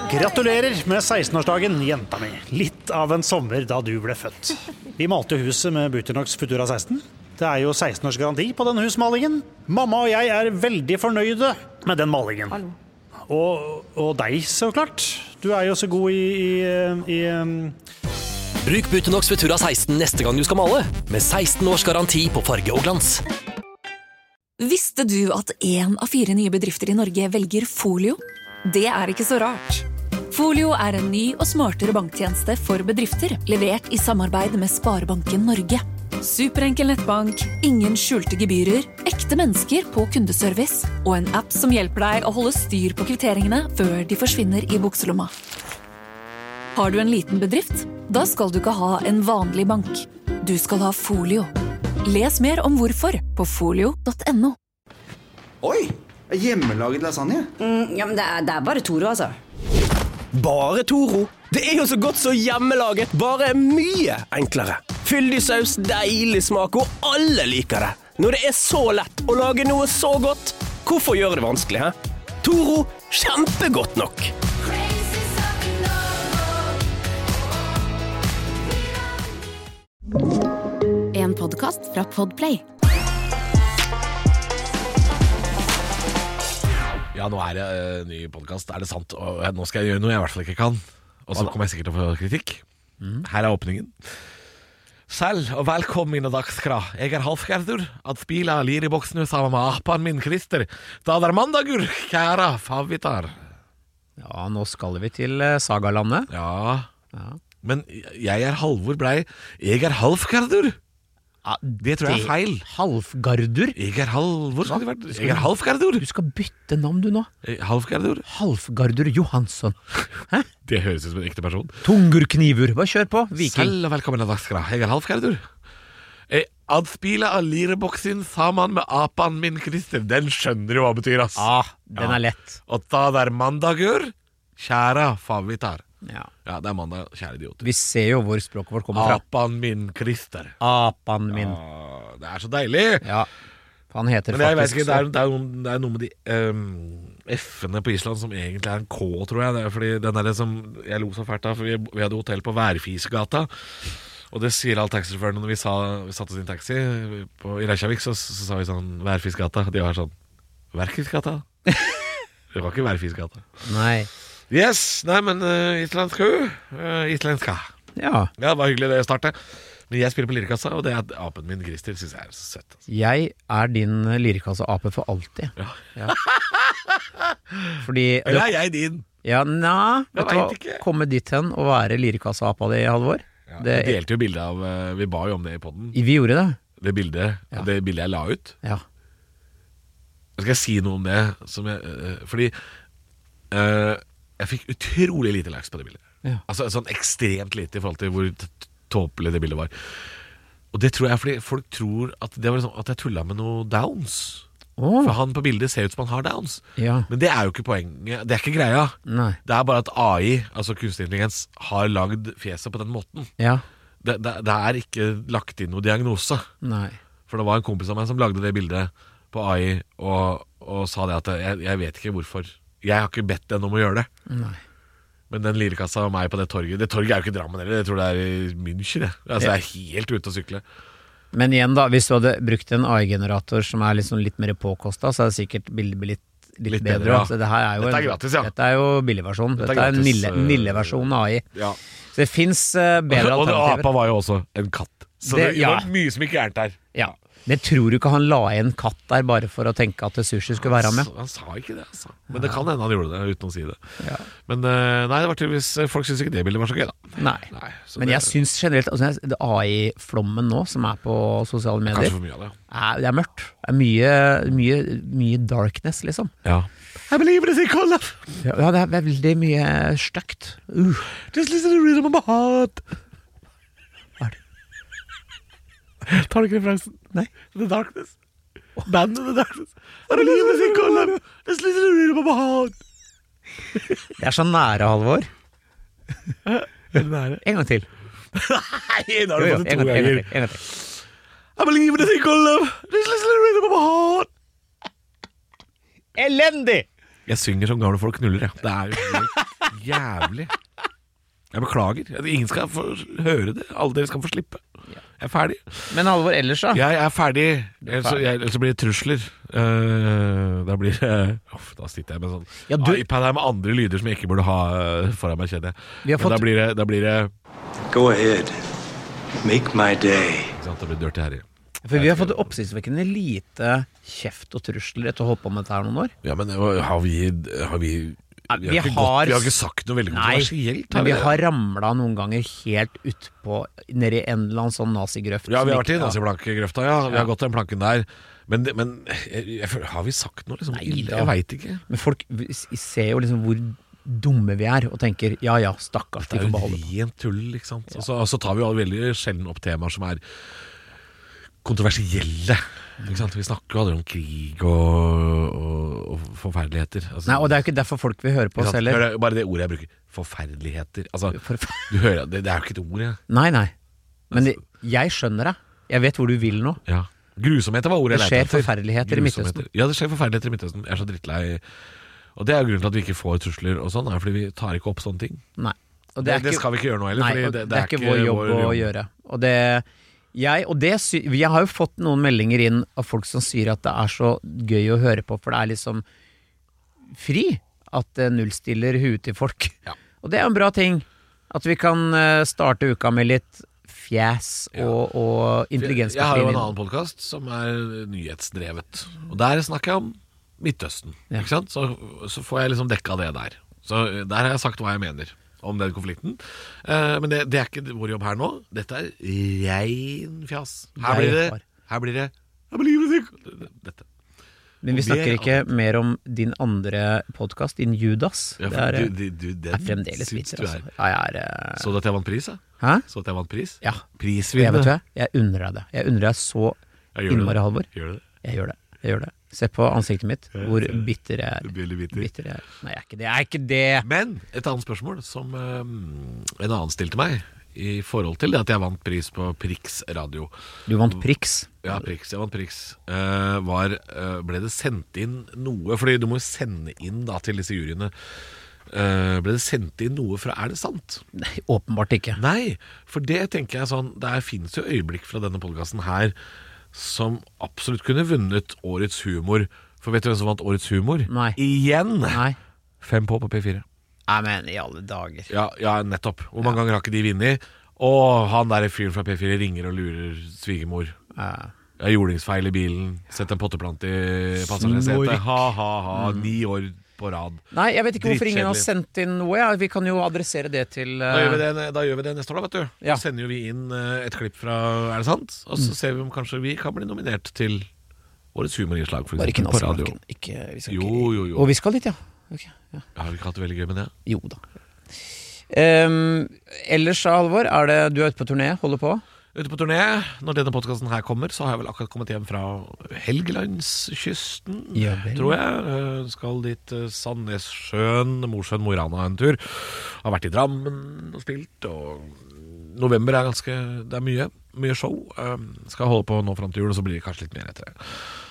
Gratulerer med 16-årsdagen, jenta mi. Litt av en sommer da du ble født. Vi malte huset med Butonox Futura 16. Det jo 16 års garanti på den husmalingen. Mamma og jeg veldig fornøyde med den malingen. Og deg, så klart. Du jo så god i Bruk Butonox Futura 16 neste gang du skal male, med 16 års garanti på farge og glans. Visste du at 1 av 4 nye bedrifter i Norge velger Folio? Det ikke så rart. Folio en ny og smartere banktjeneste for bedrifter, levert i samarbeid med Sparebanken Norge. Superenkel nettbank, ingen skjulte gebyrer, ekte mennesker på kundeservice og en app som hjelper deg å holde styr på kvitteringene før de forsvinner i bukselomma. Har du en liten bedrift? Da skal du ikke ha en vanlig bank. Du skal ha Folio. Les mer om hvorfor på folio.no. Oi, hjemmelaget lasagne? Ja, men det bare Toro, altså. Bare Toro? Det jo så godt som hjemmelaget, bare mye enklere. Fyldig saus, deilig smak, og alle liker det. Når det så lett å lage noe så godt, hvorfor gjøre det vanskelig, he? Toro, kjempegodt nok. En podcast fra Podplay. Ja, nå det ny podcast, det sant? Og nå skal jeg gjøre noe jeg i hvert fall ikke kan. Og så kommer jeg sikkert til å få kritikk. Her åpningen. Selv og velkommen mine dagskra. Jeg Halvgerdur, at spila lir i boksen sammen med apan min Christer. Da det mandagur, kjære favvitar. Ja, nå skal vi til Sagalandet. Ja. Men jeg Halvor Brei. Jeg Halvgerdur. Ja, det tror jeg feil. Halvgardur? Jeg Halvor. Jeg Halvgerdur. Du skal bytte navn du nå. Halvgerdur. Halvgardur Johansson. Hæ? Det høres ut som en ekte person. Tungur knivur, bare kjør på, viking. Selv og velkommen til dagskra. Jeg Halvgerdur. Adspila av lireboksin sammen med apan min Christer. Den skjønner jo hva betyr, ass. Den lett. Og da det mandagur, kjære favvitar. Ja, det mandag, kjære idioter. Vi ser jo hvor språket vårt kommer fra. Apan min Christer. Apan min. Det så deilig. Ja, han heter men jeg faktisk vet ikke, det noe med de F-ene på Island som egentlig en K, tror jeg. Det fordi den der som jeg lo så fælt av, for vi hadde hotell på Værfisgata. Og det sier alle taxisjåførene når vi satte oss inn taxi i Reykjavik, så sa vi sånn Værfisgata. De var sånn Værfisgata? Det var ikke Værfisgata. Nei. Yes, nei, men islandska. Ja. Det var hyggelig det startet. Men jeg spiller på lirikassa, og det apen min Christer synes jeg så søtt. Altså. Jeg din lirikassa-ape for alltid. Ja. Fordi Eller jeg din? Ja, nei, jeg vet ikke. Komme dit hen og være lirikassa-apa di, Halvor. Ja, vi delte jo bildet av, vi ba jo om det i podden. Vi gjorde det. Det bildet jeg la ut. Ja. Skal jeg si noe om det? Fordi jeg fikk utrolig lite likes på det bildet. Ja. Altså sånn ekstremt lite i forhold til hvor tåpelig det bildet var. Og det tror jeg fordi folk tror at det var liksom, at jeg tullet med noe downs. For han på bildet ser ut som han har downs. Ja. Men det jo ikke poenget. Det ikke greia. Nei. Det bare at AI, altså kunstig intelligens, har lagd fjeset på den måten. Ja. Det ikke lagt inn noe diagnose. Nei. For det var en kompis av meg som lagde det bildet på AI og sa det at jeg vet ikke hvorfor. Jeg har ikke bedt den om å gjøre det. Nei. Men den lirikassa av meg på det torget jo ikke Drammen heller. Jeg tror det i München. Altså, det helt ute å sykle. Men igjen da, hvis du hadde brukt en AI-generator som liksom litt mer påkostet, så det sikkert bildet blitt litt bedre. Ja. Så det her jo dette gratis, ja. Dette jo billigversjon. Dette en nille-versjon av AI. Ja. Så det finnes bedre alternativer. Og apa var jo også en katt. Så det var mye som ikke gærent der. Ja. Det tror du ikke han la i en katt der bare for å tenke at sushi skulle være med? Han sa ikke det, altså. Men det kan hende han gjorde det uten å si det. Ja. Men nei, det var tydeligvis folk synes ikke det bildet var så gøy da. Nei. Men jeg synes generelt altså, det AI-flommen nå som på sosiale medier kanskje for mye av det. Det mørkt. Det mye darkness liksom. Ja. I believe it is cold. Ja, det veldig mye stygt. Just listen to the rhythm of my heart. Tar du ikke referansen? Nei. The Darkness. Bandet The Darkness. I believe it is cold. Just listen to the rhythm of my heart. Det så nære, Halvor. Nære. En gang til. Nei, da har du fått det 2 ganger. En gang til. I believe it is cold. Just listen to the rhythm of my heart. Elendig! Jeg synger som gamle folk knuller, ja. Det jo jævlig. Jeg beklager. Ingen skal få høre det. Alle dere skal få slippe. Jeg ferdig. Men Halvor, ellers da? Jeg ferdig. Ellers blir det trusler. Da blir det da sitter jeg med sånn iPad her med andre lyder som jeg ikke burde ha foran meg, kjenner jeg. Men da blir det Go ahead. Make my day. Da blir det dirty her. For vi har fått oppsiktsvekkende lite kjeft og trusler etter å holde på med dette her noen år. Ja, men har vi har ikke sagt noe veldig kontroversielt. Men vi har ramlet noen ganger helt utpå nede i en eller annen sånn nazigrøft. Ja, vi har vært i naziblankegrøfta, vi har gått den planken der. Men har vi sagt noe liksom? Jeg vet ikke. Men folk ser jo liksom hvor dumme vi er og tenker, ja, stakkars, de får beholde. Det er jo rent tull, ikke sant? Og så tar vi jo veldig sjelden opp temaer som er kontroversielle. Ikke sant? Vi snakker jo aldri om krig og forferdeligheter. Altså, nei, og det er jo ikke derfor folk vil høre på oss heller. Hør, bare det ordet jeg bruker, forferdeligheter. Altså, du hører, det er jo ikke et ord. Nei. Men jeg skjønner det. Jeg vet hvor du vil nå. Ja. Grusomheter var ordet jeg leter etter. Det skjer forferdeligheter i Midtøsten. Ja, det skjer forferdeligheter i Midtøsten. Jeg er så drittlei. Og det er jo grunnen til at vi ikke får trusler og sånn, er fordi vi tar ikke opp sånne ting. Nei. Og det skal vi ikke gjøre nå heller. Nei, det er ikke vår jobb å gjøre. Og jeg har jo fått noen meldinger inn av folk som sier at det er så gøy å høre på, for det er liksom fri at det nullstiller huet til folk. Ja. Og det er en bra ting. At vi kan starte uka med litt fjes og intelligens. Jeg har jo en annen podcast som er nyhetsdrevet. Og der snakker jeg om Midtøsten, ikke sant? Så får jeg liksom dekka det der. Så der har jeg sagt hva jeg mener om den konflikten. Men det er ikke vår jobb her nå. Dette er rein fjas. Her blir det dette. Men vi snakker ikke mer om din andre podcast, din Judas. Ja, det er fremdeles vitser, altså. Så du at jeg vant pris, da? Hæ? Så at jeg vant pris? Ja. Prisvinner. Jeg unner deg det. Jeg unner deg så innmari, Halvor. Gjør du det? Jeg gjør det. Se på ansiktet mitt, hvor bitter jeg er. Bitter jeg er. Nei, jeg er ikke det. Men et annet spørsmål som en annen stilte meg i forhold til det at jeg vant pris på Prix Radio. Du vant Prix? Ja, Prix. Jeg vant Prix. Ble det sendt inn noe, fordi du må jo sende inn da til disse juryene. Ble det sendt inn noe fra Er det sant? Nei, åpenbart ikke. Nei, for det tenker jeg sånn, der finnes jo øyeblikk fra denne podcasten her som absolutt kunne vunnet Årets humor. For vet du hvem som vant Årets humor? Nei. Igjen! Nei. 5 på P4. Nei, men i alle dager. Ja, nettopp. Hvor mange ganger har ikke de vunnet? Og han der fyren fra P4 ringer og lurer svigermor. Jeg har jordingsfeil i bilen. Sett en potteplante i passasjersetet. Ha, 9 år på rad. Nei, jeg vet ikke hvorfor ingen har sendt inn noe. Vi kan jo adressere det til Da gjør vi det neste år, da, vet du. Da sender jo vi inn et klipp fra Er det sant? Og så ser vi om kanskje vi kan bli nominert til Årets humorinnslag, for eksempel, på radio. Jo. Og vi skal dit, ja. Okay, ja. Har vi ikke hatt det veldig gøy med det? Jo da. Ellers, Halvor, du er ute på turné, holder på? Ute på turné. Når denne podcasten her kommer, så har jeg vel akkurat kommet hjem fra Helgelandskysten, tror jeg. Skal dit Sandnessjøen, Mosjøen, Mo i Rana en tur. Har vært i Drammen og spilt, og november er det er mye show. Skal holde på nå frem til jul, og så blir det kanskje litt mer etter det.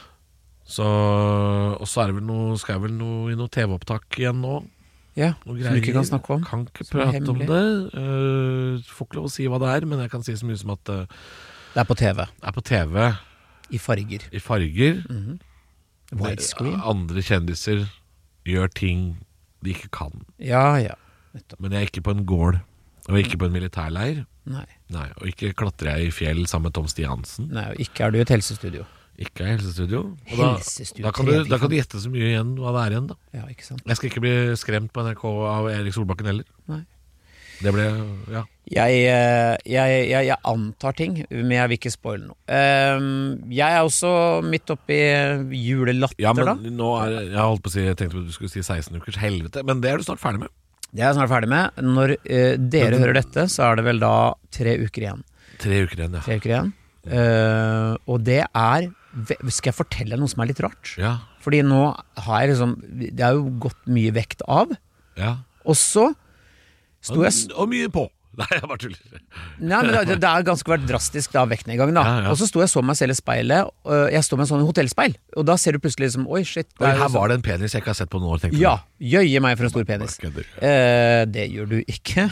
Og så er det vel skal jeg vel i noe TV-opptak igjen nå. Ja, som du ikke kan snakke om. Kan ikke prate om det. Får ikke lov å si hva det er, men jeg kan si så mye som at det er på TV. Det er på TV. I farger. Widescreen. Andre kjendiser gjør ting de ikke kan. Ja. Men jeg er ikke på en gård, og ikke på en militærleir. Nei, og ikke klatrer jeg i fjell sammen med Tom Stiansen. Nei, og ikke er du i et helsestudio. Ikke helsestudio. Da kan du gjette så mye igjen hva det er igjen, da. Ja, ikke sant. Jeg skal ikke bli skremt på NRK av Erik Solbakken heller. Nei. Det ble, ja. Jeg antar ting, men jeg vil ikke spoile noe. Jeg er også midt oppi julelatter, da. Ja, men nå jeg holdt på å si, jeg tenkte at du skulle si 16 ukers helvete, men det er du snart ferdig med. Det er jeg snart ferdig med. Når dere hører dette, så er det vel da 3 uker igjen. 3 uker igjen, ja. 3 uker igjen. Og det skal jeg fortelle noe som er litt rart? Ja. Fordi nå har jeg det er jo gått mye vekt av. Ja. Og så og mye på. Nei, jeg bare tuller. Nei, men det er ganske vært drastisk da, vektnedgang da. Ja. Og så sto jeg så meg selv i speilet, og jeg står med en sånn hotellspeil, og da ser du plutselig liksom, oi shit. Her var det en penis jeg ikke har sett på noen år, tenkte du. Ja, jøye meg for en stor penis. Det gjør du ikke.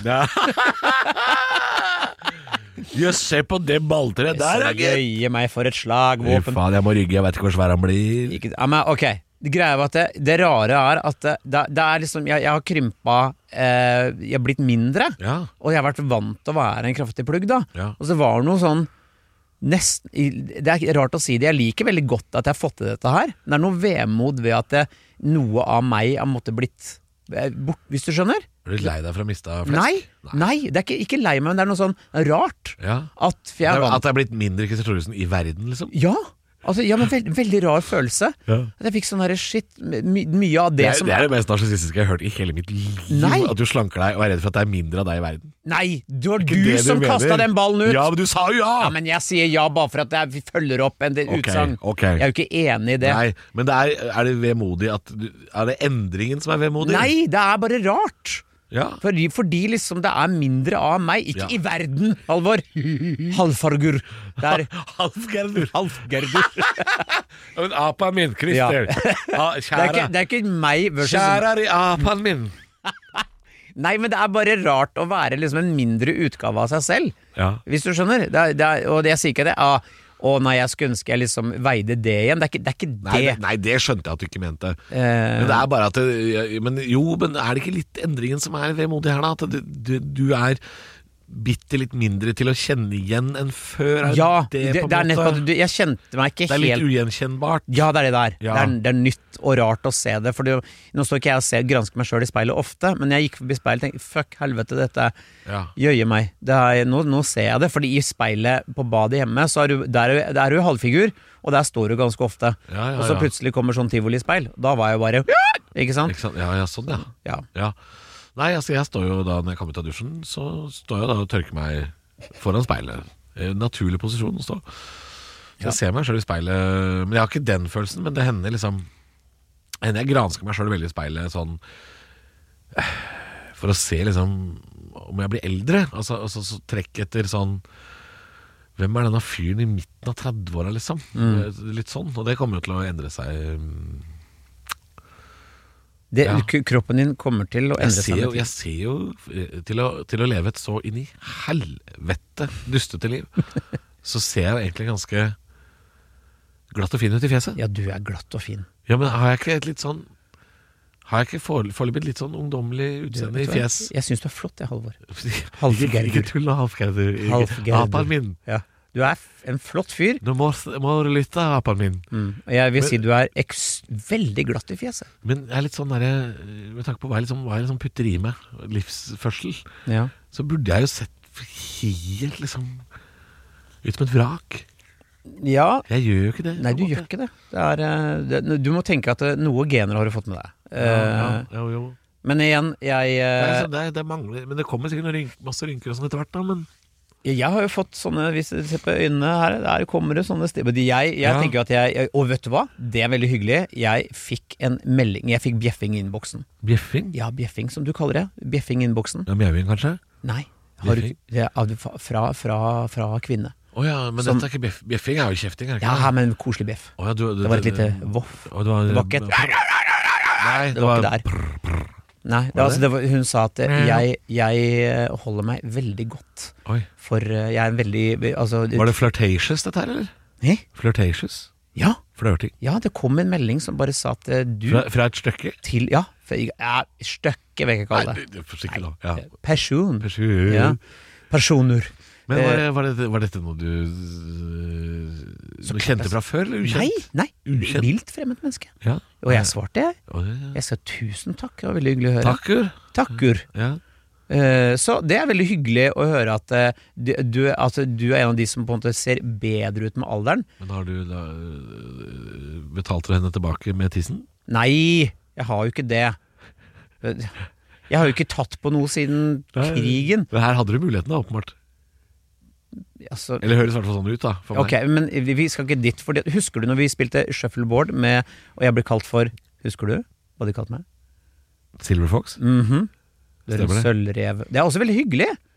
Jøss, se på det balltreet der, jøye meg for et slagvåpen. Faen, jeg må rygge, jeg vet ikke hvor svær han blir. Ja, men ok, det greia var at det rare er at det er liksom, jeg har krympa, jeg har blitt mindre, og jeg har vært vant til å være en kraftig plugg da, og så var det noe sånn det er rart å si det, jeg liker veldig godt at jeg har fått til dette her, det er noe vemod ved at noe av meg har måttet blitt bort, hvis du skjønner. Er du lei deg for å miste flesk? Nei, det er ikke lei meg, men det er noe sånn rart at det er blitt mindre Christer Thoresen i verden, liksom? Ja, altså, men veldig rar følelse. At jeg fikk sånn her shit, mye av det som... Det er det mest narsissistiske jeg har hørt i hele mitt liv. At du slanker deg og er redd for at det er mindre av deg i verden. Nei, det var du som kastet den ballen ut. Ja, men du sa jo ja! Ja, men jeg sier ja bare for at jeg følger opp en utsagn. Jeg er jo ikke enig i det. Nei, men er det vemodig at er det endringen som er vemodig? Nei, det er bare rart. Ja. Fordi liksom det er mindre av meg. Ikke i verden, Halvor. Halvfargur. Halvgerdur. Men apan min, Christer. Det er ikke meg versus... Kjære apan min. Nei, men det er bare rart å være liksom en mindre utgave av seg selv. Hvis du skjønner. Og jeg sier ikke det. Nei, jeg skulle ønske jeg liksom veide det igjen. Det er ikke det. Nei, det skjønte jeg at du ikke mente. Men det er bare at men er det ikke litt endringen som er vemodig her da? At du er bitte litt mindre til å kjenne igjen enn før? Det er nettopp at jeg kjente meg ikke helt... Det er litt ugjenkjennbart. Ja, det er det der. Det er nytt og rart å se det. For nå står ikke jeg og gransker meg selv i speilet ofte, men jeg gikk forbi speilet og tenkte, fuck helvete, dette jøye meg. Nå ser jeg det, fordi i speilet på badet hjemme, så der er du halvfigur, og der står du ganske ofte. Og så plutselig kommer sånn tivoli-speil. Da var jeg bare... Ikke sant? Ja, sånn, ja. Nei, altså jeg står jo da, når jeg kommer ut av dusjen, så står jeg da og tørker meg foran speilet. Naturlig posisjon å stå. Så jeg ser meg selv i speilet, men jeg har ikke den følelsen, men det hender liksom... Jeg gransker meg selv veldig i speilet sånn, for å se liksom om jeg blir eldre. Altså så trekk etter sånn, hvem er denne fyren i midten av 30-åra liksom? Litt sånn, og det kommer jo til å endre seg... Kroppen din kommer til å endre seg. Jeg ser jo til å leve et så inn i helvete dustete liv, så ser jeg jo egentlig ganske glatt og fin ut i fjeset. Ja, du er glatt og fin. Ja, men har jeg ikke et litt sånn, har jeg ikke foreløpig litt sånn ungdommelig utseende i fjes? Jeg synes du er flott, Halvor. Halvgerdur. Ikke tull og halvgerdur. Apan min. Ja. Du er en flott fyr. Nå må du lytte, apan min. Jeg vil si du er veldig glatt i fjeset. Men jeg er litt sånn der, med tanke på hva jeg liksom putter i meg, livsførsel, så burde jeg jo sett helt liksom ut som et vrak. Ja. Jeg gjør jo ikke det. Nei, du gjør ikke det. Du må tenke at noe gener har du fått med deg. Jo. Men igjen, det mangler, men det kommer sikkert masse rynker og sånn etter hvert da, men jeg har jo fått sånne, hvis du ser på øynene her, der kommer det sånne stemmer. Jeg tenker jo at og vet du hva? Det er veldig hyggelig. Jeg fikk en melding, jeg fikk bjeffing i innboksen. Bjeffing? Ja, bjeffing som du kaller det. Bjeffing i innboksen. Ja, mjauing kanskje? Nei, fra kvinne. Ja, men dette er ikke bjeffing, er jo kjefting, er det ikke? Ja, men koselig bjeff. Det var et lite voff. Det var ikke et... Nei, det var ikke der. Nei, hun sa at jeg holder meg veldig godt. For jeg er en veldig var det flirtatious dette her, eller? Flirtatious? Ja. Flirting? Ja, det kom en melding som bare sa at du Fra et stykke? Stykke vil jeg ikke kalle det. Person. Personer. Men var dette noe du kjente fra før, eller ukjent? Nei, vilt fremmed menneske. Og jeg svarte jeg sa tusen takk, det var veldig hyggelig å høre. Takkur. Så det er veldig hyggelig å høre at du er en av de som på en måte ser bedre ut med alderen. Men har du da betalt henne tilbake med tissen? Nei, jeg har jo ikke det. Jeg har jo ikke tatt på noe siden krigen. Men her hadde du muligheten da, åpenbart. Eller høres i hvert fall sånn ut da for meg. Ok, men vi skal ikke dit, for husker du når vi spilte shuffleboard med, og jeg ble kalt for, husker du hva de kalte meg? Silver Fox? Det er en sølvrev. Det er også veldig hyggelig.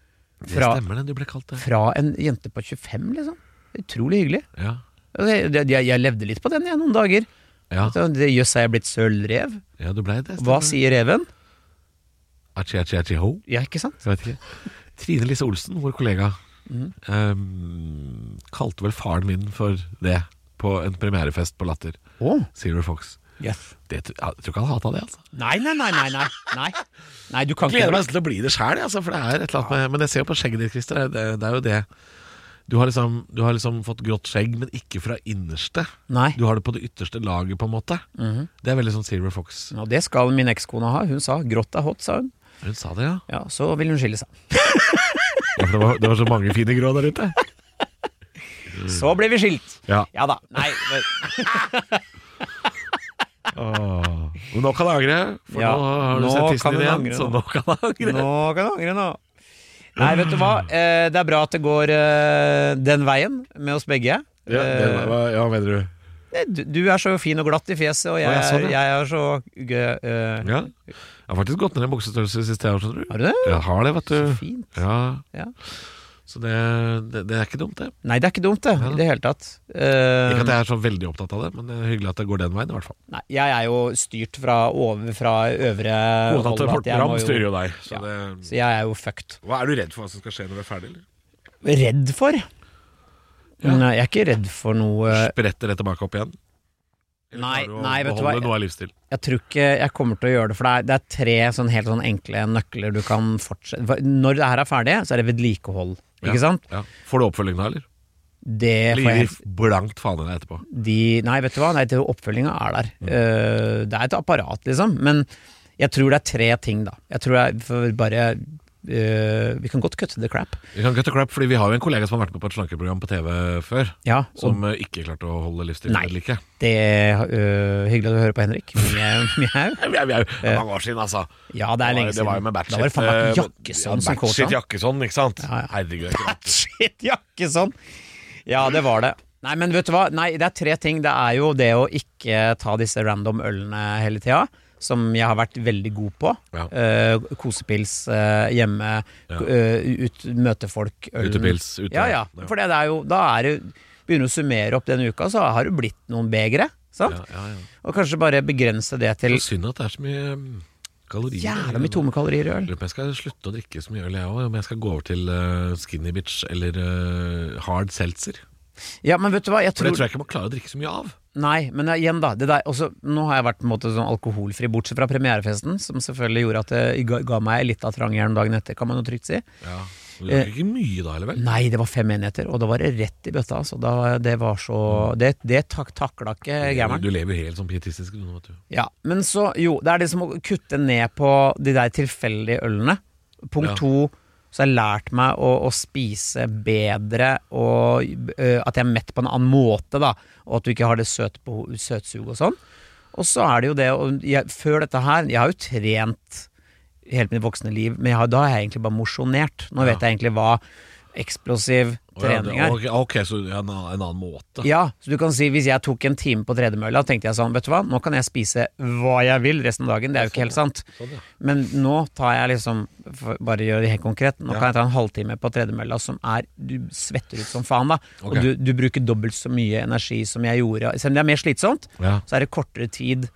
Det stemmer det, du ble kalt det. Fra en jente på 25, liksom. Utrolig hyggelig. Ja. Jeg levde litt på den noen dager. Ja. Jøss, er jeg blitt sølvrev? Ja, du ble det. Hva sier reven? Achi ho. Ja, ikke sant? Jeg vet ikke. Trine Lise Olsen, vår kollega, kalte vel faren min for det på en premierefest på Latter. Silver Fox. Yes. Jeg tror ikke han hatet det, altså. Nei. Nei, du kan Gleder ikke meg til å bli det selv, altså, for det er et eller annet med, men jeg ser jo på skjegget ditt, Christer, det er jo det. Du har liksom fått grått skjegg, men ikke fra innerste. Nei. Du har det på det ytterste laget, på en måte. Det er veldig sånn Silver Fox. Og det skal min ekskone ha. Hun sa grått er hot, sa hun. Hun sa det, ja. Ja, så vil hun skille seg. Ja, for det var så mange fine grå der ute. Så ble vi skilt. Ja da, nei. Men nå kan jeg angre, for nå har du sett tissen din igjen, så nå kan jeg angre. Nå. Nei, vet du hva? Det er bra at det går den veien med oss begge. Ja, mener du? Du er så fin og glatt i fjeset, og jeg er så Ja, jeg har faktisk gått ned en buksestørrelse siste år, skjønner du. Har du det? Jeg har det, vet du. Så fint. Ja. Så det er ikke dumt, det. Nei, det er ikke dumt, det, i det hele tatt. Ikke at jeg er så veldig opptatt av det, men det er hyggelig at det går den veien, i hvert fall. Nei, jeg er jo styrt fra øvre hold. Portprogram styrer jo deg. Så jeg er jo fucked. Hva er du redd for hva som skal skje når du er ferdig, eller? Redd for? Nei, jeg er ikke redd for noe. Spretter det tilbake opp igjen? Nei, vet du hva? Noe av livsstil? Jeg tror ikke jeg kommer til å gjøre det, for det er 3 helt sånn enkle nøkler du kan fortsette. Når det her er ferdig, så er det vedlikehold, ikke sant? Ja. Får du oppfølging da, eller? Det får jeg blankt faen i deg etterpå. Nei, vet du hva? Nei, oppfølginga er der. Det er et apparat, liksom. Men jeg tror det er 3 ting, da. Jeg tror jeg får bare vi kan godt kutte the crap. Vi kan kutte crap, fordi vi har jo en kollega som har vært med på et slankeprogram på TV før, som ikke klarte å holde livsstilen eller ikke. Det er hyggelig at du hører på, Henrik. Mjau. Mange år siden, altså. Ja, det er lenge siden. Det var jo med Da var det faen meg Jakkesson som coachet. Jakkesson, ikke sant? Herregud. Jakkesson. Ja, det var det. Nei, men vet du hva? Nei, det er 3 ting. Det er jo det å ikke ta disse random ølene hele tida, som jeg har vært veldig god på. Kosepils hjemme, møte folk, ølen. Utepils. Ja. For det er jo, da begynner du å summere opp denne uka, så har det blitt noen begre, sant? Ja. Og kanskje bare begrense det til... Så synd at det er så mye kalorier. Jævla mye tomme kalorier i øl. Jeg skal slutte å drikke så mye øl, jeg også. Om jeg skal gå over til Skinny Bitch eller Hard Seltzer. Ja, men vet du hva, For det tror jeg ikke man klarer å drikke så mye av. Nei, men igjen da det der, også, nå har jeg vært på en måte sånn alkoholfri, bortsett fra premierefesten, som selvfølgelig gjorde at det ga meg litt av trangjern dagen etter, kan man jo trygt si. Ja, men det var ikke mye da, eller vel? Nei, det var 5 enheter, og da var det rett i bøtta, så det var så det takla ikke gammeren. Du lever helt sånn pietistisk nå, vet du. Ja, men så, det er liksom å kutte ned på de der tilfeldige ølene. Punkt 2, så har jeg lært meg å spise bedre, og at jeg er mett på en annen måte da, og at du ikke har det søtsug og sånn. Og så er det jo det, før dette her, jeg har jo trent hele mitt voksne liv, men da har jeg egentlig bare mosjonert. Nå vet jeg egentlig hva eksplosiv trening er. Ok, så en annen måte. Ja, så du kan si, hvis jeg tok en time på tredemølla, tenkte jeg sånn, vet du hva, nå kan jeg spise hva jeg vil resten av dagen, det er jo ikke helt sant. Men nå tar jeg liksom, bare gjør det helt konkret, nå kan jeg ta en halvtime på tredemølla som du svetter ut som faen da, og du bruker dobbelt så mye energi som jeg gjorde, selv om det er mer slitsomt, så er det kortere tid.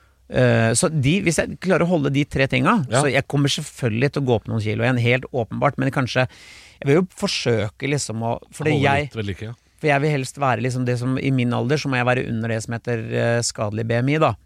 Så hvis jeg klarer å holde de 3 tinga, så jeg kommer selvfølgelig til å gå opp noen kilo igjen, helt åpenbart, men kanskje jeg vil jo forsøke liksom å for jeg vil helst være liksom det som i min alder, så må jeg være under det som heter skadelig BMI da.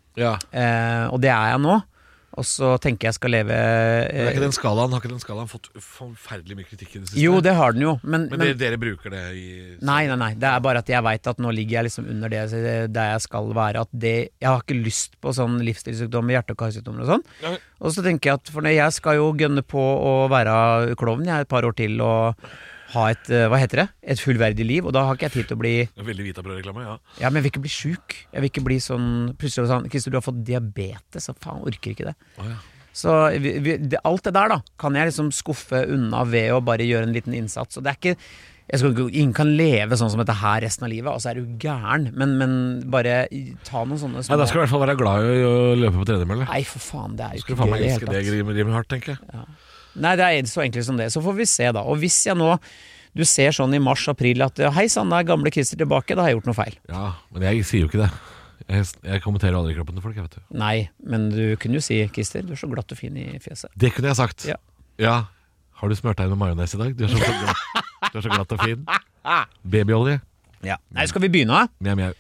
Og det er jeg nå. Og så tenker jeg skal leve Har ikke den skalaen fått forferdelig mye kritikk i det siste? Jo, det har den jo. Men dere bruker det i Nei, det er bare at jeg vet at nå ligger jeg liksom under det der jeg skal være, at jeg har ikke lyst på sånn livsstilssykdommer, hjerte- og karsykdommer og sånn. Og så tenker jeg at for jeg skal jo gønne på å være klovn et par år til og ha et fullverdig liv, og da har ikke jeg tid til å bli veldig Vitabrød-reklame, Ja, men jeg vil ikke bli syk. Jeg vil ikke bli sånn plutselig sånn, Christer, du har fått diabetes, så faen, orker ikke det. Så alt det der da kan jeg liksom skuffe unna ved å bare gjøre en liten innsats. Og det er ikke ingen kan leve sånn som dette her resten av livet, og så er du gæren, men bare ta noen sånne små... Da skal du i hvert fall være glad i å løpe på tredemølle. Nei, for faen, det er jo ikke gøy. Skal du faen meg elske det rimelig hardt, tenker jeg. Nei, det er så enkelt som det. Så får vi se da. Og hvis jeg nå, du ser sånn i mars-april at hei sann, da er gamle Christer tilbake, da har jeg gjort noe feil. Ja, men jeg sier jo ikke det. Jeg kommenterer aldri kroppen til folk, jeg vet du. Nei, men du kunne jo si, Christer, du er så glatt og fin i fjeset. Det kunne jeg sagt. Ja. Har du smørt deg med majones i dag? Du er så glatt og fin. Babyolje. Ja. Nei, skal vi begynne? Mjau.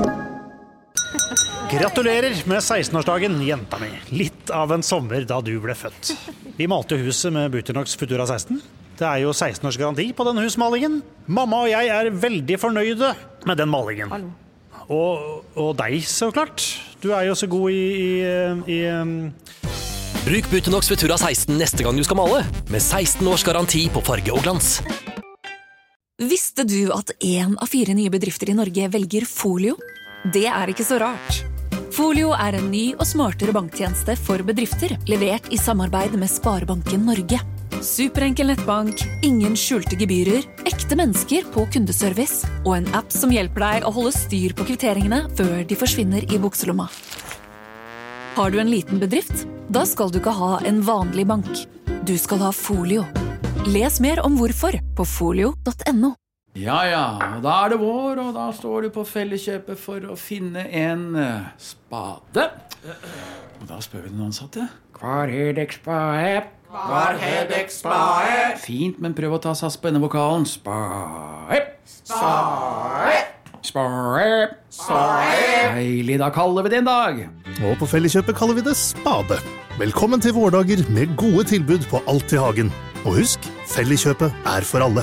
Gratulerer med 16-årsdagen, jenta mi. Litt av en sommer da du ble født. Vi malte huset med Buternox Futura 16. Det er jo 16 års garanti på den husmalingen. Mamma og jeg er veldig fornøyde med den malingen. Hallo. Og deg, så klart. Du er jo så god i Bruk Buternox Futura 16 neste gang du skal male, med 16 års garanti på farge og glans. Visste du at 1 av 4 nye bedrifter i Norge velger Folio? Det er ikke så rart. Folio er en ny og smartere banktjeneste for bedrifter, levert i samarbeid med Sparebanken Norge. Superenkel nettbank, ingen skjulte gebyrer, ekte mennesker på kundeservice og en app som hjelper deg å holde styr på kvitteringene før de forsvinner i bukselomma. Har du en liten bedrift? Da skal du ikke ha en vanlig bank. Du skal ha Folio. Les mer om hvorfor på folio.no. Ja, og da er det vår, og da står du på Felleskjøpet for å finne en spade. Og da spør vi den ansatte. Hvar er deg spade? Hvar er deg spade? Fint, men prøv å ta sats på denne vokalen. Spade. Spade. Spade. Spade. Deilig, da kaller vi det en dag. Og på Felleskjøpet kaller vi det spade. Velkommen til vårdager med gode tilbud på alt i hagen. Og husk, Felleskjøpet er for alle.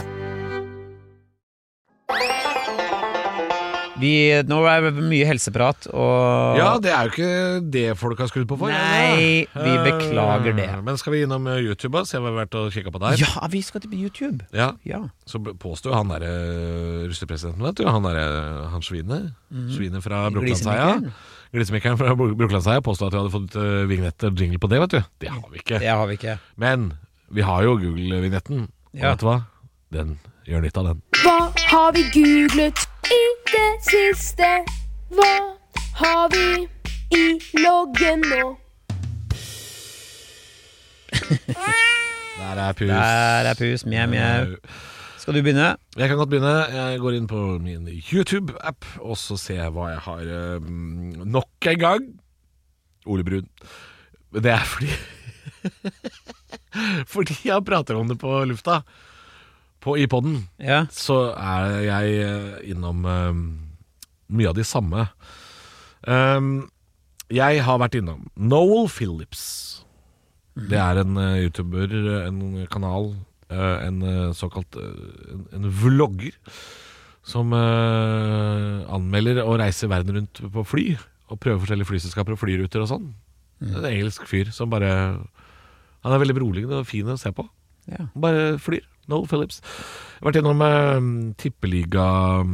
Nå er det mye helseprat og... Ja, det er jo ikke det folk har skrudd på for. Nei, vi beklager det. Men skal vi innom YouTube og se hva vi har vært og kikket på der? Ja, vi skal til YouTube. Ja. Så påstår han der russepresidenten, vet du, han Svinet fra Brokelandsheia. Glisemekkeren fra Brokelandsheia påstår at vi hadde fått vignett og jingle på det, vet du. Det har vi ikke. Men vi har jo Google-vignetten, og vet du hva? Den gjør nytt av den. Hva har vi googlet i det siste? Hva har vi i loggen nå? Der er pus. Mjau. Skal du begynne? Jeg kan godt begynne. Jeg går inn på min YouTube-app, og så ser jeg hva jeg har nok en gang. Ole Brun. Det er fordi jeg prater om det på lufta. I podden så er jeg innom mye av de samme. Jeg har vært innom Noel Phillips. Det er en YouTuber, en kanal, en såkalt en vlogger som anmelder og reiser verden rundt på fly og prøver forskjellige flyselskaper og flyruter og sånn. Det er en engelsk fyr som bare, han er veldig beroligende og fin å se på. Bare flyr. Noel Phillips. Jeg har vært gjennom tippeliga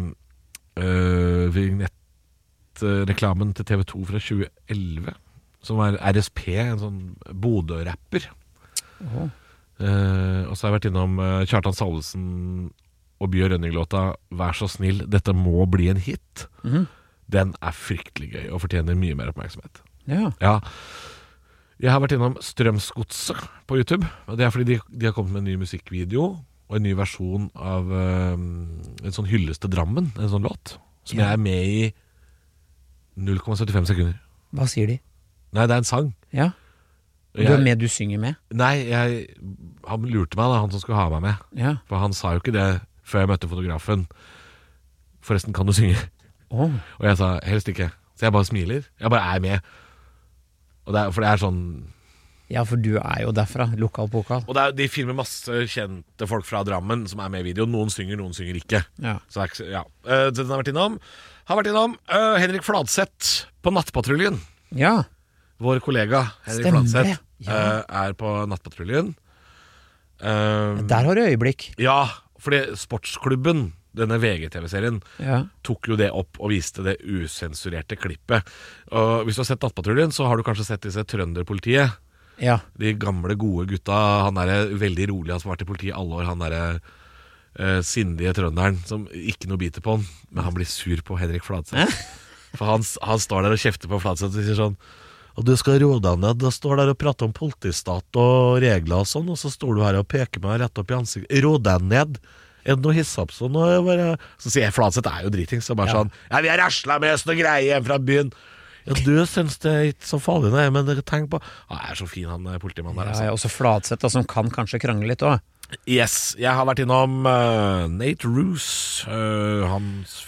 vignettreklamen til TV 2 fra 2011, som er RSP, en sånn Bodø-rapper. Og så har jeg vært innom Kjartan Salvesen og Bjørn Rønning-låta Vær så snill, dette må bli en hit. Den er fryktelig gøy og fortjener mye mer oppmerksomhet. Ja. Jeg har vært innom Strømsgodset på YouTube, og det er fordi de har kommet med en ny musikkvideo og en ny versjon av en sånn hyllest til Drammen, en sånn låt, som jeg er med i 0,75 sekunder. Hva sier de? Nei, det er en sang. Ja. Du er med, du synger med? Nei, han lurte meg da, han som skulle ha meg med. Ja. For han sa jo ikke det før jeg møtte fotografen. Forresten, kan du synge? Og jeg sa, helst ikke. Så jeg bare smiler. Jeg bare er med. For det er sånn... Ja, for du er jo derfra, lokal-pokal. Og de filmer masse kjente folk fra Drammen som er med i videoen. Noen synger ikke. Så den har vært innom. Henrik Fladseth på Nattpatruljen. Ja. Vår kollega Henrik Fladseth er på Nattpatruljen. Der har du øyeblikk. Ja, fordi Sportsklubben, denne VGTV-serien, tok jo det opp og viste det usensurerte klippet. Og hvis du har sett Nattpatruljen, så har du kanskje sett disse trønderpolitiet. Ja. De gamle, gode gutta. Han er veldig rolig, han som har vært i politiet i alle år. Han er sindige trønderen som ikke noe biter på han, men han blir sur på Henrik Fladseth. For han står der og kjefter på Fladseth og sier sånn: og du skal roe deg ned, og står der og prater om politistat og regler og sånn, og så står du her og peker meg rett opp i ansiktet. Ro deg ned. Er det noe hissap sånn? Så sier jeg, Fladseth er jo dritings, så bare sånn, vi har raslet med oss noe greier hjem fra byen. Ja, du synes det er ikke så farlig, nei, men tenk på, jeg er så fin han politimannen der. Ja, også Fladseth, som kan kanskje krangle litt også. Yes, jeg har vært innom Nate Roos, han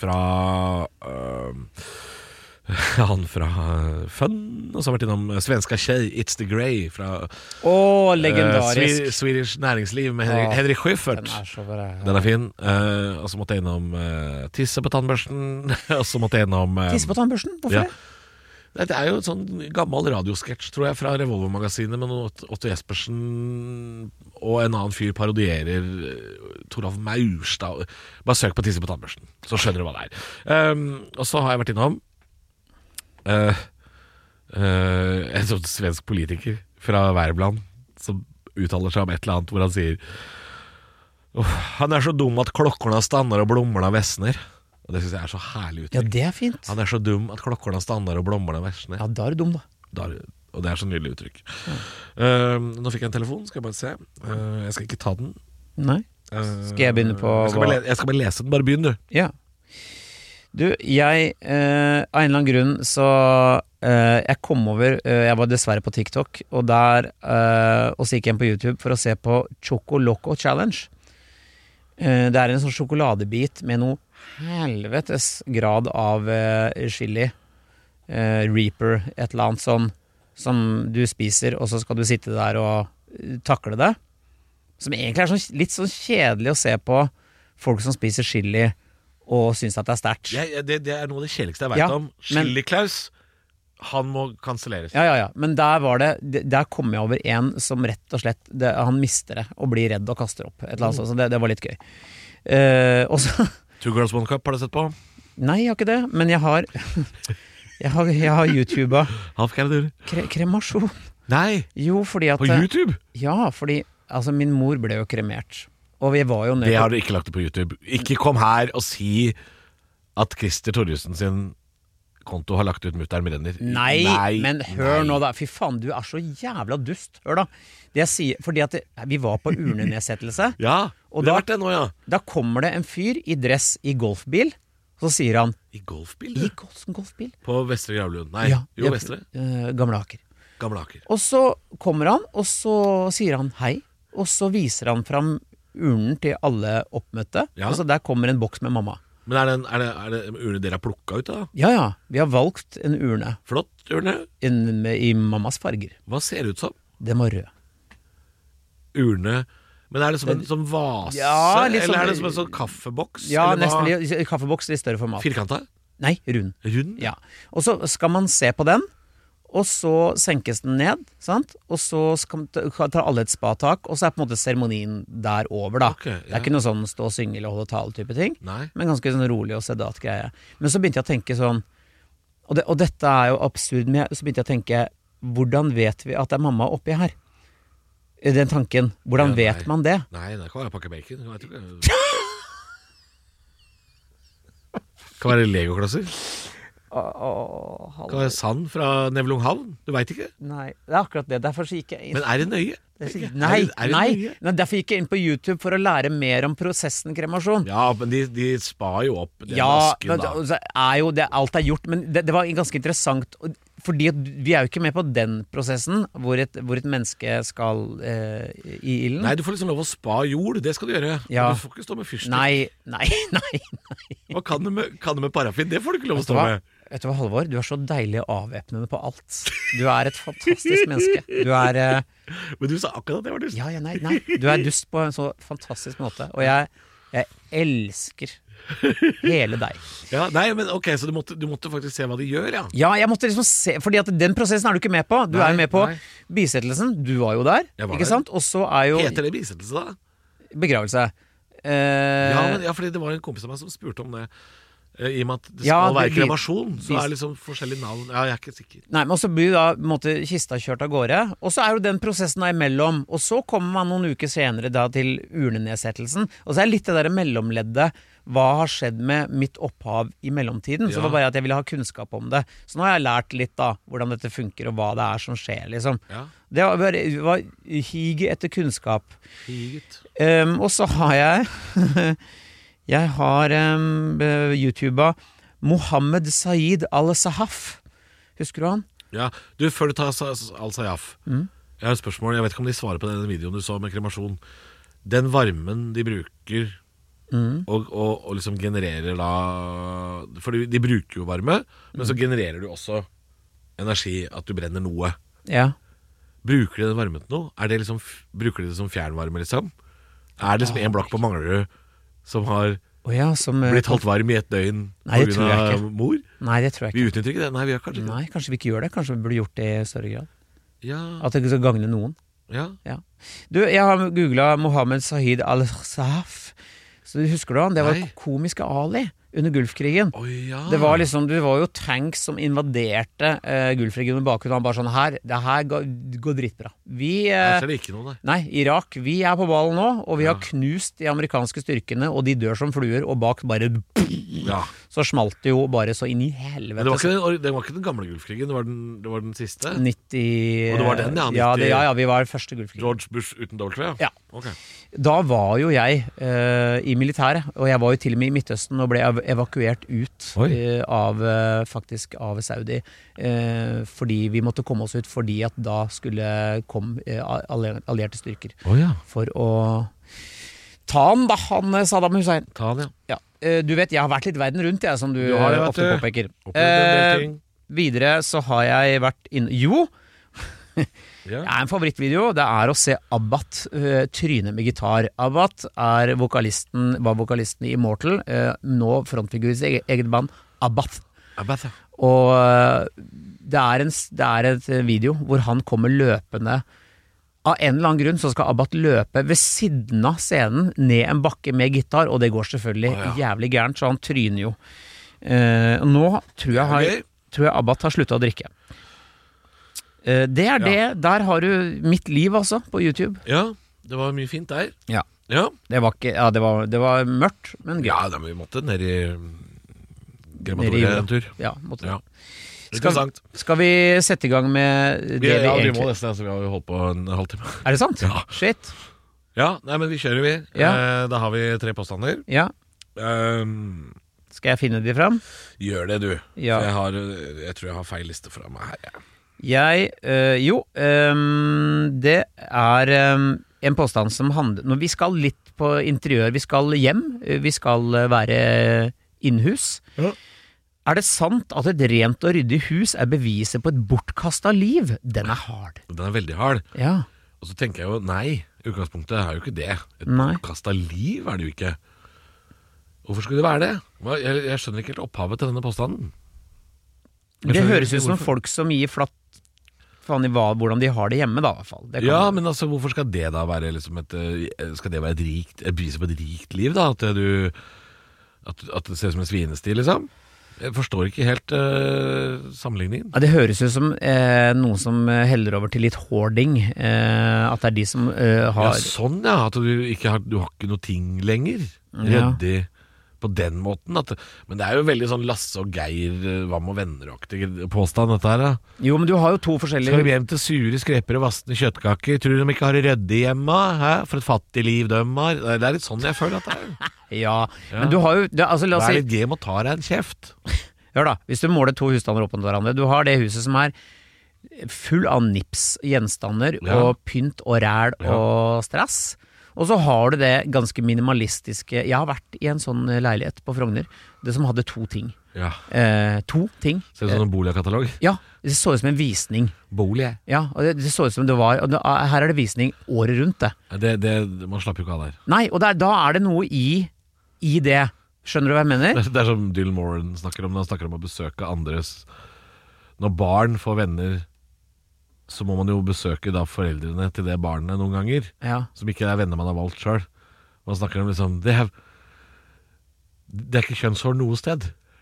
fra Fun, og så har jeg vært innom Svenska Tjej, It's the Grey fra legendarisk Swedish Næringsliv med Henrik Schyffert. Den er fin. Og så måtte jeg innom Tisse på tannbørsten. Og så måtte jeg innom Tisse på tannbørsten? Hvorfor det? Det er jo et sånn gammel radiosketsj, tror jeg, fra Revolver-magasinet, med Otto Jespersen og en annen fyr parodierer Toralf Maurstad. Bare søk på Tisse på tannbørsten, så skjønner du hva det er. Og så har jeg vært innom en sånn svensk politiker fra Värmland som uttaler seg om et eller annet hvor han sier han er så dum at klokkorna stannar og blommorna vessner. Og det synes jeg er så herlig uttrykk. Ja, det er fint. Han er så dum at klokkorna stannar og blommorna vessner. Ja, da er du dum da. Og det er så nydelig uttrykk. Nå fikk jeg en telefon, skal jeg bare se. Jeg skal ikke ta den. Nei. Skal jeg begynne på jeg skal bare lese den, bare begynn du. Ja. Du, jeg av en eller annen grunn så jeg kom over, jeg var dessverre på TikTok, og der og så gikk jeg inn på YouTube for å se på Choco Loco Challenge. Det er en sånn sjokoladebit med noe helvetes grad av chili, Reaper, et eller annet sånn, som du spiser, og så skal du sitte der og takle det. Som egentlig er sånn, litt sånn kjedelig å se på folk som spiser chili og synes at det er sterkt. Det er noe av det kjedeligste jeg vet om. Chili-Klaus, han må kanselleres. Ja, men der kom jeg over en som rett og slett, han mister det og blir redd og kaster opp et eller annet, så det var litt gøy. Og så Two Girls One Cup, har du sett på? Nei, jeg har ikke det, men jeg har YouTuba kremasjon. Nei, jo, fordi at på YouTube? Ja, fordi altså, min mor ble jo kremert. Og vi var jo det har du ikke lagt det på YouTube. Ikke kom her og si at Christer Torjussen sin konto har lagt ut Mutter Brenner. Nei, men hør nå da. Fy faen, du er så jævla dust. Hør da. Det jeg sier, fordi at vi var på urnenedsettelse. Ja, og det har vært det nå, ja. Da kommer det en fyr i dress i golfbil, så sier han I golfbil? I golfbil. På Vestre Gravlund? Nei, Vestre. Gamle Aker. Og så kommer han, og så sier han hei, og så viser han fram urnen til alle oppmøtte. Altså der kommer en boks med mamma. Men er det urne dere har plukket ut da? Ja, vi har valgt en urne. Flott urne. I mammas farger. Hva ser det ut som? Den var rød. Urne. Men er det som en sånn vase? Ja, eller er det som en sånn kaffeboks? Ja, nesten kaffeboks, litt større format. Firkantet? Nei, rund. Rund? Ja. Og så skal man se på den, og så senkes den ned, sant? Og så tar alle et spatak, og så er på en måte seremonien der over da. Okay, ja. Det er ikke noe sånn stå og synge eller holde tale type ting. Nei. Men ganske sånn rolig og sedat greie. Men så begynte jeg å tenke sånn, og dette er jo absurd, men så begynte jeg å tenke, hvordan vet vi at det er mamma oppi her? Den tanken, hvordan vet man det? Nei, det kan være pakke bacon. Kan være Lego-klosser. Kan være sand fra Nevlunghavn. Du vet ikke? Nei, det er akkurat det. Derfor gikk jeg inn. Men er det nøye? Nei. Derfor gikk jeg inn på YouTube for å lære mer om prosessen kremasjon. Ja, men de spar jo opp den vasken da. Ja, alt er gjort, men det var ganske interessant, fordi vi er jo ikke med på den prosessen hvor et menneske skal i ilden. Nei, du får liksom lov å spa jord, det skal du gjøre. Ja. Du får ikke stå med fyrstikk. Nei. Hva kan du med parafin? Det får du ikke lov å stå med. Vet du hva, Halvor? Du er så deilig avvæpnende på alt. Du er et fantastisk menneske. Du er Men du sa akkurat at det var dust. Ja, nei. Du er dust på en så fantastisk måte. Og jeg elsker hele deg. Ja, nei, men ok, så du måtte faktisk se hva de gjør, ja? Ja, jeg måtte liksom se, fordi at den prosessen er du ikke med på. Du er jo med på bisettelsen. Du var jo der, ikke sant? Og så er jo Heter det bisettelse da? Begravelse. Ja, fordi det var en kompis av meg som spurte om det. I og med at det skal være kremasjon, så det liksom forskjellige navn. Ja, jeg ikke sikker. Nei, men så blir da kista kjørt av gårde, og så jo den prosessen da imellom, og så kommer man noen uker senere da til urnenedsettelsen, og så litt det der mellomleddet, hva har skjedd med mitt opphav i mellomtiden, så det var bare at jeg ville ha kunnskap om det. Så nå har jeg lært litt da, hvordan dette funker, og hva det som skjer, liksom. Ja. Det var higet etter kunnskap. Higet. Og så har jeg... Jeg har YouTuba Mohammed Saeed Al-Sahaf. Husker du han? Ja, før du tar Al-Sahaf Jeg har et spørsmål, jeg vet ikke om de svarer på den videoen du så med kremasjon. Den varmen de bruker og liksom genererer da. For de bruker jo varme, men så genererer du også energi, at du brenner noe. Ja. Bruker de den varmen til noe? Bruker de det som fjernvarme liksom? Det liksom en blokk på Manglerud som har blitt holdt varm i et døgn på grunn av mor? Nei, det tror jeg ikke. Vi utnytter ikke det? Nei, vi gjør kanskje ikke det. Nei, kanskje vi ikke gjør det. Kanskje vi burde gjort det i større grad. Ja. At det ikke skal gagne noen. Ja. Du, jeg har googlet Mohammed Saeed Al-Sahaf. Så husker du han? Det var komiske Ali under Gulfkrigen. Det var liksom, det var jo tanks som invaderte Gulfkrigen med bakgrunn. Han bare sånn det her går drittbra. Her ser det ikke noe, Nei, Irak, vi på ballen nå, og vi har knust de amerikanske styrkene, og de dør som fluer, og bak bare så smalt det jo bare så inn i helvete. Men det var ikke den gamle Gulfkrigen, det var den siste? 90... Og det var den, ja, vi var første Gulfkrigen. George Bush uten W, ja. Okay. Da var jo jeg i militæret, og jeg var jo til og med i Midtøsten og ble evakuert ut faktisk av Saudi, fordi vi måtte komme oss ut, fordi at da skulle komme allierte styrker for å ta han Saddam Hussein. Ta han, ja. Du vet, jeg har vært litt verden rundt, som du ofte påpeker. Videre så har jeg vært en favorittvideo, det å se Abbat tryne med gitar. Abbat var vokalisten i Immortal, nå frontfigur i sitt eget band Abbat. Og det et video hvor han kommer løpende. Av en eller annen grunn så skal Abbat løpe ved siden av scenen ned en bakke med gitar, og det går selvfølgelig jævlig gærent, så han tryner jo. Nå tror jeg Abbat har sluttet å drikke. Det der har du mitt liv altså på YouTube. Ja, det var mye fint der. Ja. Det var mørkt, men gøy. Ja, vi måtte ned i krematoriet en tur. Ja, måtte det. Skal vi sette i gang med det vi egentlig... Vi må nesten, vi har jo holdt på en halvtime. Det sant? Ja. Shit. Ja, nei, men vi kjører vi. Da har vi 3 påstander. Ja. Skal jeg finne de fram? Gjør det, du. Ja. Jeg tror jeg har feil liste fra meg her, det en påstand som handler når vi skal litt på interiør, vi skal hjem, vi skal være innhus. Det sant at et rent og ryddig hus beviset på et bortkastet liv? Den hard. Den veldig hard. Ja. Og så tenker jeg jo, nei, utgangspunktet jo ikke det. Et bortkastet liv det jo ikke. Hvorfor skulle det være det? Jeg skjønner ikke helt opphavet til denne påstanden. Det høres ut som folk som gir flatt faen i hvordan de har det hjemme da, i hvert fall. Men altså, hvorfor skal det da være liksom skal det være et bevis på et rikt liv da? At det ser ut som en svinestil, liksom? Jeg forstår ikke helt sammenligningen. Det høres ut som noen som heller over til litt hoarding. At det de som har... Ja, sånn at du har ikke noe ting lenger. Reddig på den måten. Men det jo veldig sånn Lasse og Geir, hva med venner-aktig påstand, dette her. Da. Jo, men du har jo 2 forskjellige... Skal vi hjem til sure skreper og vassende kjøttkaker? Tror du de ikke har ryddig hjemme? For et fattig liv de har. Det litt sånn jeg føler at det Ja, men du har jo... Altså, la oss si... litt game å ta deg en kjeft. Hør da, hvis du måler 2 husstander opp mot hverandre, du har det huset som full av nips, gjenstander og pynt og ræl og stress. Og så har du det ganske minimalistiske. Jeg har vært i en sånn leilighet på Frogner, det som hadde 2 ting. 2 ting. Ser det ut som en boligkatalog? Ja, det så ut som en visning. Bolig? Ja, og det så ut som det var, og her det visning året rundt det. Man slapper jo ikke av der. Nei, og da det noe i det. Skjønner du hva jeg mener? Det som Dylan Moran snakker om, når han snakker om å besøke andres. Når barn får venner, så må man jo besøke da foreldrene til det barnet noen ganger, som ikke venner man har valgt selv. Man snakker om liksom, det ikke kjønnshår noe sted.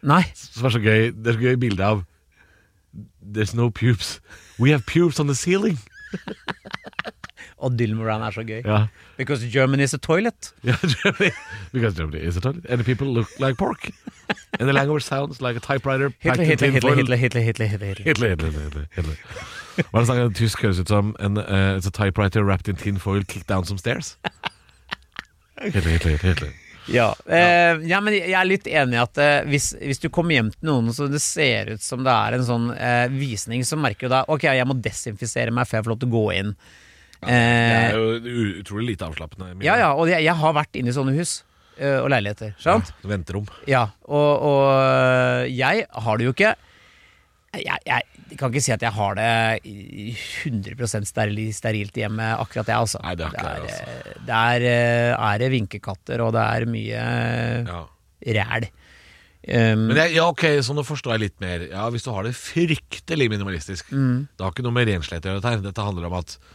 Nei. Som så gøy. Det så gøy bilde av There's no pubes. We have pubes on the ceiling. Og Dylan Moran så gøy. Ja. Because Germany is a toilet. Ja, because Germany is a toilet. And the people look like pork. And the language sounds like a typewriter. Hitler. Hva det sagt? Tysk høres ut som it's a typewriter wrapped in tin foil kicked down some stairs. Hitler. Ja, men jeg litt enig i at hvis du kommer hjem til noen så det ser ut som det en sånn visning, så merker du da ok, jeg må desinfisere meg før jeg får lov til å gå inn. Det jo utrolig lite avslappende. Ja, og jeg har vært inne i sånne hus og leiligheter, sant? Ja, venterom. Ja, og jeg har det jo ikke. Jeg kan ikke si at jeg har det 100% sterilt hjemme akkurat det, altså. Nei, det har ikke jeg, altså. Det det vinkekatter, og det mye ræl. Men ok, så nå forstår jeg litt mer. Ja, hvis du har det fryktelig minimalistisk, det har ikke noe med renslett å gjøre dette her. Dette handler om at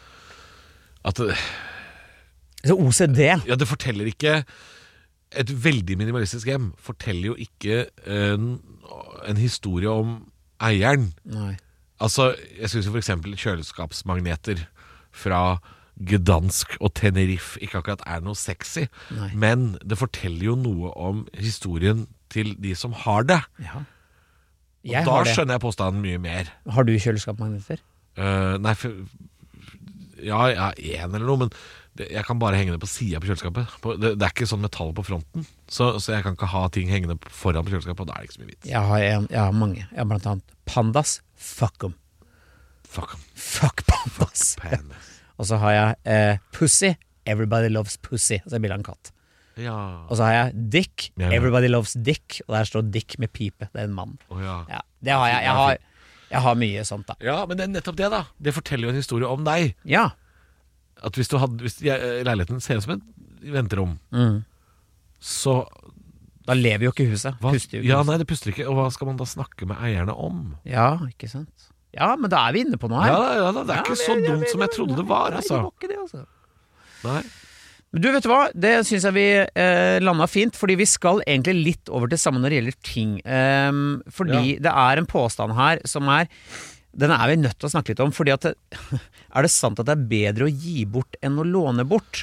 så OCD? Ja, det forteller ikke. Et veldig minimalistisk hjem forteller jo ikke en historie om eieren. Nei. Altså, jeg synes jo for eksempel kjøleskapsmagneter fra Gdansk og Tenerife ikke akkurat noe sexy. Nei. Men det forteller jo noe om historien til de som har det. Ja. Og da skjønner jeg påstanden mye mer. Har du kjøleskapsmagneter? Nei, jeg har en eller noe, men jeg kan bare henge det på siden på kjøleskapet. Det ikke sånn metall på fronten, så jeg kan ikke ha ting hengende foran på kjøleskapet, og da det ikke så mye vits. Jeg har mange. Jeg har blant annet pandas. Fuck 'em. Fuck pandas. Og så har jeg Pussy. Everybody loves Pussy. Og så bildet av en katt. Ja. Og så har jeg Dick. Everybody loves Dick. Og der står Dick med pipe. Det en mann. Ja. Det har jeg. Jeg har mye sånt da. Ja, men det nettopp det da. Det forteller jo en historie om deg. Ja. At hvis leiligheten ser ut som et venterom, så da lever jo ikke huset. Puster jo ikke. Ja, nei, det puster ikke. Og hva skal man da snakke med eierne om? Ja, ikke sant. Ja, men da vi inne på noe her. Ja, det ikke så dumt som jeg trodde det var, altså. Nei, det var ikke det, altså. Nei. Men du, vet du hva? Det synes jeg vi landet fint, fordi vi skal egentlig litt over til sammen når det gjelder ting. Fordi det en påstand her som den vi nødt til å snakke litt om, fordi at det sant at det bedre å gi bort enn å låne bort?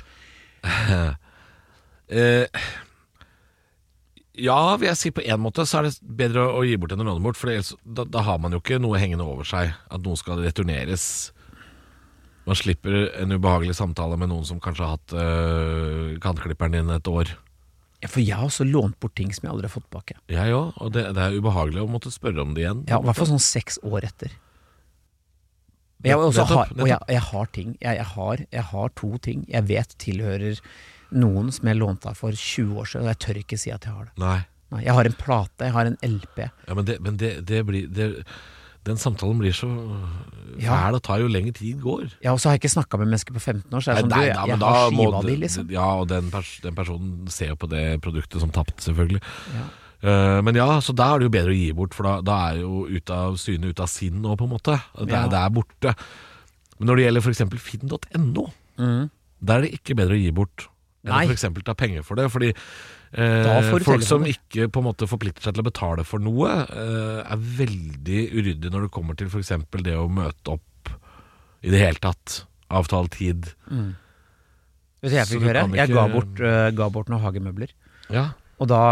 Ja, vil jeg si på en måte så det bedre å gi bort enn å låne bort, for ellers, da har man jo ikke noe hengende over seg, at noe skal returneres. Man slipper en ubehagelig samtale med noen som kanskje har hatt kantklipperen din et år. Ja, for jeg har også lånt bort ting som jeg aldri har fått tilbake. Jeg også, og det ubehagelig å måtte spørre om det igjen. Ja, i hvert fall sånn 6 år etter. Jeg har ting. Jeg har 2 ting jeg vet tilhører noen som jeg lånte av for 20 år siden, og jeg tør ikke si at jeg har det. Nei. Jeg har en plate, jeg har en LP. Ja, men den samtalen blir så fæl, og tar jo lengre tid går. Ja, og så har jeg ikke snakket med mennesker på 15 år, så det sånn, jeg har skiva de, liksom. Ja, og den personen ser jo på det produktet som tapt, selvfølgelig. Ja. Men ja, så da det jo bedre å gi bort, for da jo ut av syne, ut av sinn nå, på en måte. Det borte. Men når det gjelder for eksempel finn.no, der det ikke bedre å gi bort enn for eksempel ta penger for det, fordi folk som ikke på en måte forplikter seg til å betale for noe, veldig uryddig når det kommer til for eksempel det å møte opp i det hele tatt, avtale tid. Vet du, jeg fikk høre, jeg ga bort noen hagemøbler. Ja. Og da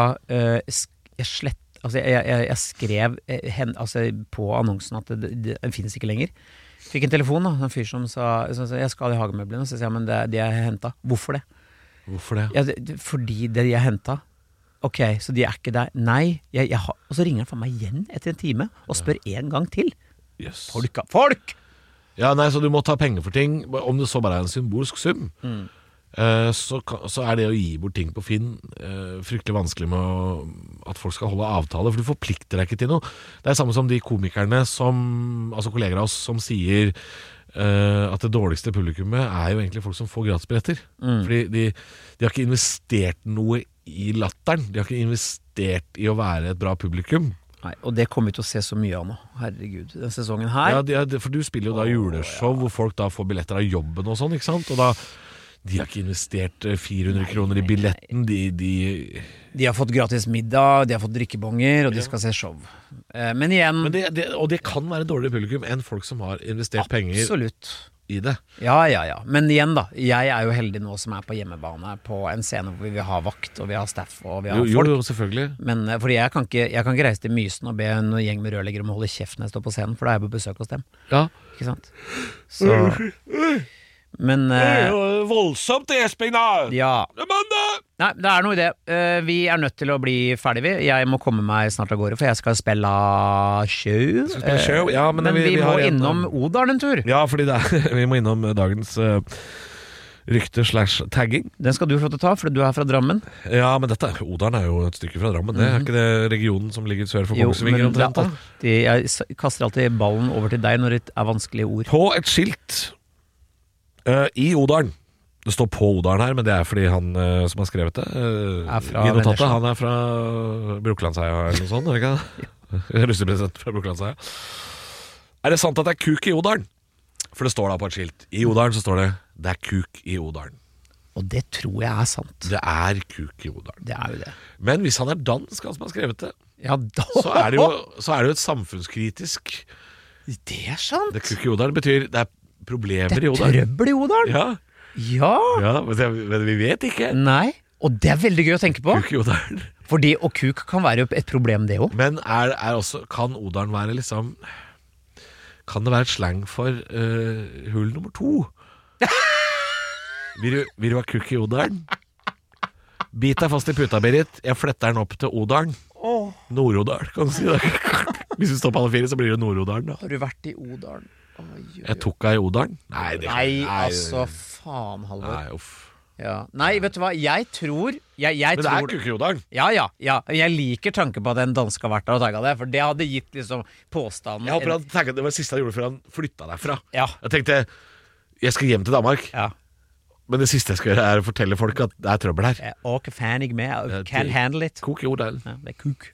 jeg skrev på annonsen at den finnes ikke lenger. Fikk en telefon da, en fyr som sa jeg skal ha hagemøblene, så sier jeg, men det jeg hentet. Hvorfor det? Hvorfor det? Ja, fordi det jeg hentet. Ok, så de ikke der. Nei, og så ringer han for meg igjen etter en time og spør en gang til. Yes. Folk! Ja, nei, så du må ta penger for ting, om det så bare en symbolsk sum. Så det å gi bort ting på Finn fryktelig vanskelig med at folk skal holde avtale, for du forplikter deg ikke til noe. Det samme som de komikerne altså kolleger av oss som sier at det dårligste publikummet jo egentlig folk som får gratisbilletter. Fordi de har ikke investert noe i latteren, de har ikke investert i å være et bra publikum. Nei, og det kommer vi til å se så mye av nå. Herregud, den sesongen her. Ja, for du spiller jo da juleshow hvor folk da får billetter av jobben og sånn, ikke sant? Og da De har ikke investert 400 kroner i billetten. De har fått gratis middag, de har fått drikkebonger, og de skal se show. Men igjen Og det kan være dårligere publikum enn folk som har investert penger i det. Ja. Men igjen da, jeg er jo heldig nå som er på hjemmebane på en scene hvor vi har vakt, og vi har staff, og vi har folk. Jo, selvfølgelig. Men fordi jeg kan ikke reise til Mysen og be en gjeng med rørleggere om å holde kjeft når jeg står på scenen, for da er jeg på besøk hos dem. Ja. Ikke sant? Så... Men det er jo voldsomt, Espen, da! Ja. Det er mandag! Nei, det er noe i det. Vi er nødt til å bli ferdig. Jeg må komme meg snart av gårde, for jeg skal spille show. Ja, men vi må innom Odalen en tur. Ja, fordi vi må innom dagens rykte/tagging. Den skal du få til å ta, for du er fra Drammen. Ja, men Odalen er jo et stykke fra Drammen. Det er ikke det regionen som ligger sør for Kongsvinger omtrent? Jeg kaster alltid ballen over til deg når det er vanskelige ord. På et skilt i Odalen. Det står på Odalen her, men det er fordi han som har skrevet det i notatet, han er fra Brokelandseia eller noe sånt, er det ikke det? Russepresident fra Brokelandseia. Er det sant at det er kuk i Odalen? For det står da på et skilt. I Odalen så står det er kuk i Odalen. Og det tror jeg er sant. Det er kuk i Odalen. Det er jo det. Men hvis han er dansk, han som har skrevet det, ja, da. så er det jo et samfunnskritisk. Det er sant. Det kuk i Odalen betyr det er problemer i Odalen. Det er trøbbel i Odalen. Ja. Men vi vet ikke. Nei, og det er veldig gøy å tenke på. Kuk i Odalen. Fordi, og kuk kan være et problem det også. Men kan Odalen være liksom, kan det være et slang for hull nummer 2? Vil du ha kuk i Odalen? Bit deg fast i puta, Berit. Jeg fletter den opp til Odalen. Nord-Odal, kan du si det. Hvis du står på alle 4, så blir det Nord-Odalen da. Har du vært i Odalen? Jeg tok deg i Odalen? Nei, altså, faen, Halvor. Nei, uff. Ja. Nei, vet du hva, jeg tror Men det er kuk i Odalen. Ja, jeg liker tanken på at en dansk har vært der og tagget det, for det hadde gitt liksom påstanden. Jeg håper han tagget, det var det siste han gjorde før han flyttet derfra. Ja. Jeg tenkte, jeg skal hjem til Danmark. Ja. Men det siste jeg skal gjøre er å fortelle folk at det er trøbbel her. Og hva faen jeg med, can't handle it. Kuk i Odalen. Ja, det er kuk.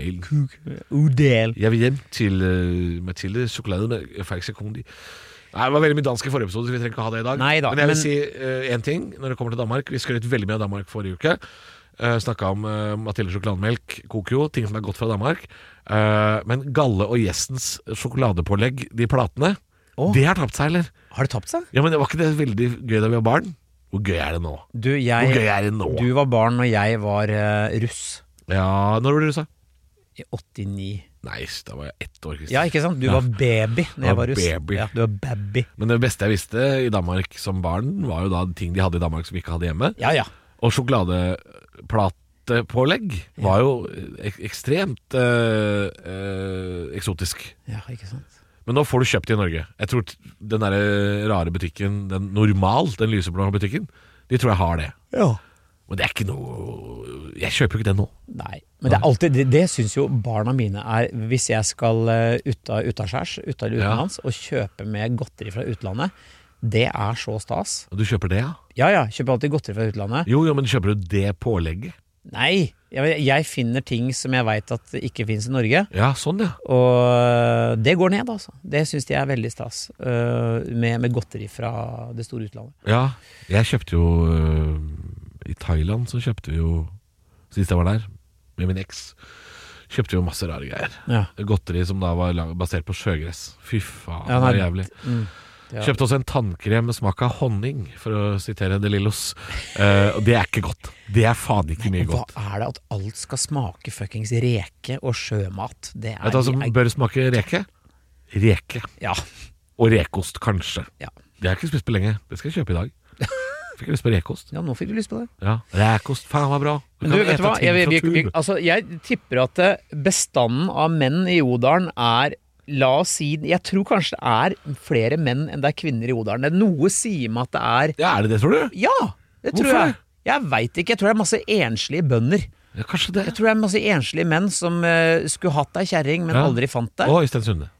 Odalen. Jeg vil hjem til Mathilde Sjokolade med Ferg Sekondi. Nei, det var veldig mye dansk i forrige episode, så vi trenger ikke ha det i dag. Neida, men jeg vil si en ting når det kommer til Danmark. Vi skrøt veldig mye av Danmark forrige uke. Snakket om Mathilde Sjokolademelk, Kokio, ting som er godt fra Danmark. Men Galle og Gjestens sjokoladepålegg, de platene, det har tapt seg, eller? Har det tapt seg? Ja, men det var ikke det veldig gøy da vi var barn? Hvor gøy er det nå? Hvor gøy er det nå? Du var barn når jeg var russ. Ja, når var du russ da? I 89. Nei, da var jeg 1 år, Kristian. Ja, ikke sant? Du var baby når jeg var russ. Baby. Ja, du var baby. Men det beste jeg visste i Danmark som barn var jo da ting de hadde i Danmark som vi ikke hadde hjemme. Ja. Og sjokoladeplatepålegg var jo ekstremt eksotisk. Ja, ikke sant? Men nå får du kjøpt det i Norge. Jeg tror den der rare butikken, den lyseblå butikken, de tror jeg har det. Ja. Men det er ikke noe, jeg kjøper jo ikke det nå. Nei, men det er alltid, det synes jo barna mine er, hvis jeg skal utenlands og kjøpe med godteri fra utlandet, det er så stas. Og du kjøper det, ja? Ja, kjøper alltid godteri fra utlandet. Jo, men kjøper du det pålegget? Nei, jeg finner ting som jeg vet at ikke finnes i Norge. Ja, sånn ja. Og det går ned, altså. Det synes de er veldig stas med godteri fra det store utlandet. Ja, jeg kjøpte jo i Thailand så kjøpte vi jo, sist jeg var der med min eks, kjøpte vi jo masse rare greier. Ja. Godteri som da var basert på sjøgress. Fy faen, det var jævlig. Ja. Kjøpte også en tannkrem med smak av honning, for å sitere De Lillos. Og det er ikke godt. Det er faen ikke mye godt. Hva er det at alt skal smake fuckings reke og sjømat? Det er... Vet du hva som bør smake reke? Reke. Ja. Og rekost, kanskje. Ja. Det har jeg ikke spist på lenge. Det skal jeg kjøpe i dag. Fikk jeg lyst på rekost? Ja, nå fikk du lyst på det. Ja, rekost, faen var bra. Du vet hva, jeg tipper at bestanden av menn i Odalen er, la oss si, jeg tror kanskje det er flere menn enn det er kvinner i Odalen. Det er noe sier meg at det er... Ja, er det tror du? Ja, det tror jeg. Jeg vet ikke, jeg tror det er masse enslige bønder. Ja, kanskje det. Jeg tror det er masse enslige menn som skulle hatt deg kjerring, men aldri fant det. Og Øystein Sunde.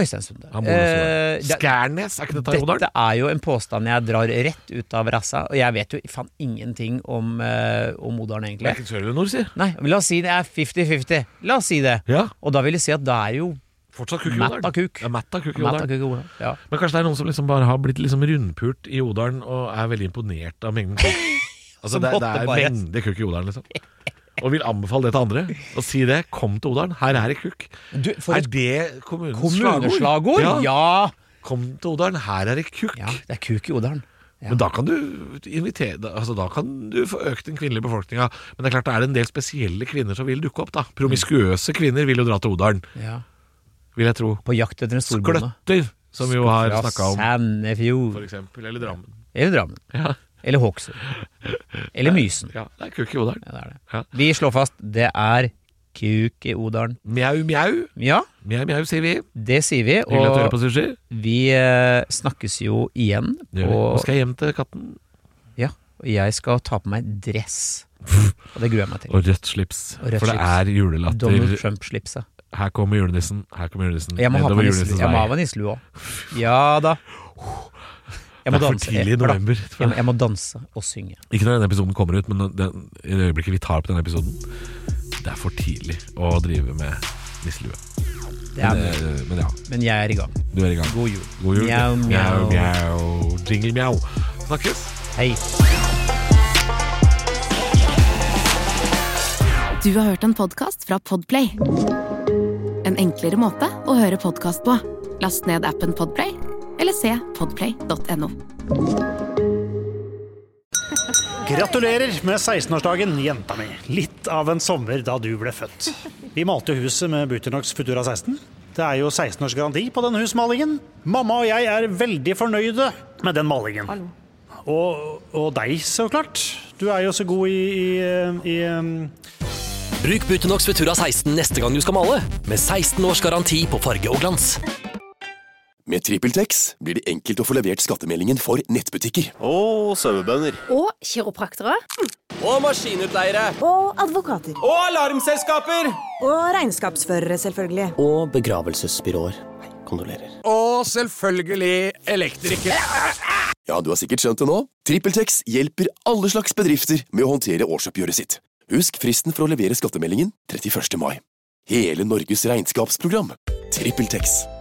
Skærnes, er ikke dette Odalen? Dette er jo en påstand jeg drar rett ut av rassa, og jeg vet jo faen ingenting om Odalen egentlig. Det er ikke sør eller nord, sier. Nei, men la oss si det er 50-50. La oss si det. Ja. Og da vil jeg si at det er jo Fortsatt kuk i Odalen. Matt av kuk. Ja, Matt av kuk i Odalen. Ja. Men kanskje det er noen som liksom bare har blitt liksom rundpult i Odalen og er veldig imponert av mengden kuk. Altså det er mengde kuk i Odalen, liksom. Og vil anbefale det til andre. Og si det, kom til Odalen, her er det kuk. Er det kommunens slagord? Ja. Kom til Odalen, her er det kuk. Ja, det er kuk i Odalen. Ja. Men da kan du invitere, altså da kan du få økt den kvinnelige befolkninga. Men det er klart det er en del spesielle kvinner som vil dukke opp da. Promiskuøse kvinner vil jo dra til Odalen. Ja. Vil jeg tro. På jakt etter en storbonde. Skløtter, som vi jo har snakket om. Sandefjord. For eksempel, eller Drammen. Ja. Eller Håksund. Eller Mysen. Ja, det er kuk i Odalen. Ja, det er det. Ja. Vi slår fast, det er kuk i Odalen. Mjau, mjau. Ja. Mjau, mjau, sier vi. Det sier vi. Og vi snakkes jo igjen. Nå skal jeg hjem til katten. Ja, og jeg skal ta på meg dress. Og det gruer jeg meg til. Og rødt slips. For det er julelatter. Donald Trump-slipset. Her kommer julenissen. Jeg må ha på nisselue også. Ja da. Det er for tidlig i november. Jeg må danse og synge. Ikke når denne episoden kommer ut, men i det øyeblikket vi tar på denne episoden, det er for tidlig å drive med nisselue. Men jeg er i gang. Du er i gang. God jul. Mjau, mjau, mjau. Jingle mjau. Snakkes. Hei. Du har hørt en podcast fra Podplay. En enklere måte å høre podcast på. Last ned appen Podplay, eller se podplay.no. Gratulerer med 16-årsdagen, jenta mi. Litt av en sommer da du ble født. Vi malte huset med Buternox Futura 16. Det er jo 16 års garanti på den husmalingen. Mamma og jeg er veldig fornøyde med den malingen. Og deg, så klart. Du er jo så god i Bruk Buternox Futura 16 neste gang du skal male, med 16 års garanti på farge og glans. Med TrippelTex blir det enkelt å få levert skattemeldingen for nettbutikker. Og sauebønder. Og kiropraktere. Og maskinutleiere. Og advokater. Og alarmselskaper. Og regnskapsførere, selvfølgelig. Og begravelsesbyråer. Kondolerer. Og selvfølgelig elektrikere. Ja, du har sikkert skjønt det nå. TrippelTex hjelper alle slags bedrifter med å håndtere årsoppgjøret sitt. Husk fristen for å levere skattemeldingen 31. mai. Hele Norges regnskapsprogram. TrippelTex.